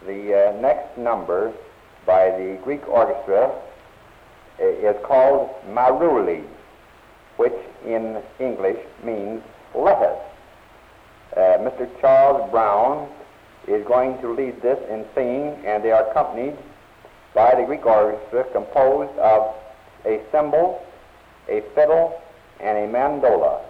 The next number by the Greek orchestra is called Maruli, which in English means let us. Mr. Charles Brown is going to lead this in singing, and they are accompanied by the Greek orchestra composed of a cymbal, a fiddle, and a mandola.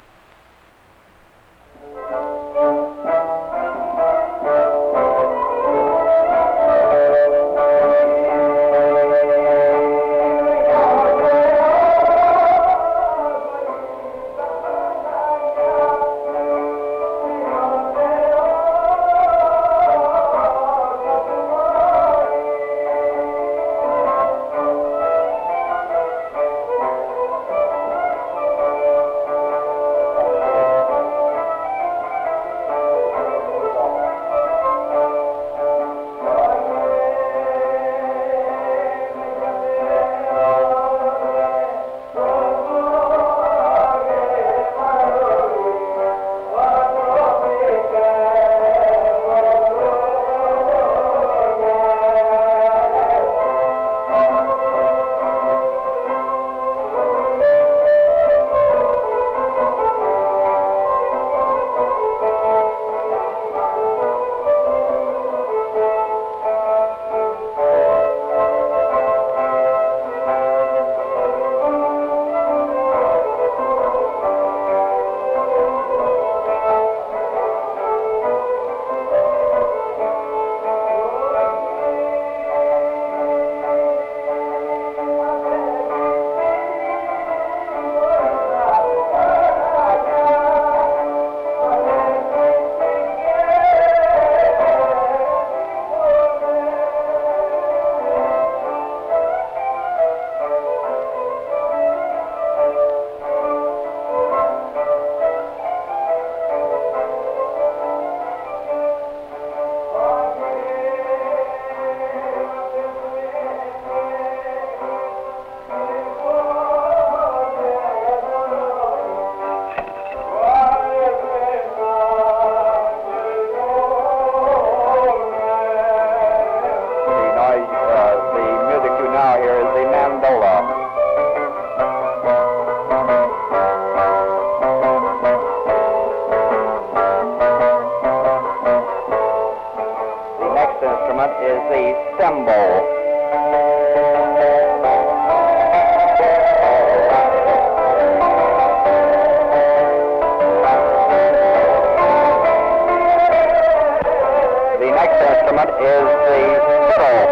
Is the cymbal. The next instrument is the fiddle.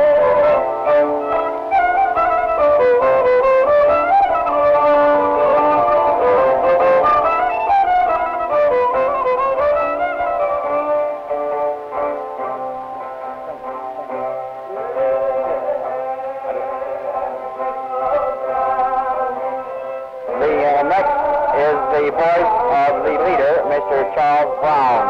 The voice of the leader, Mr. Charles Brown.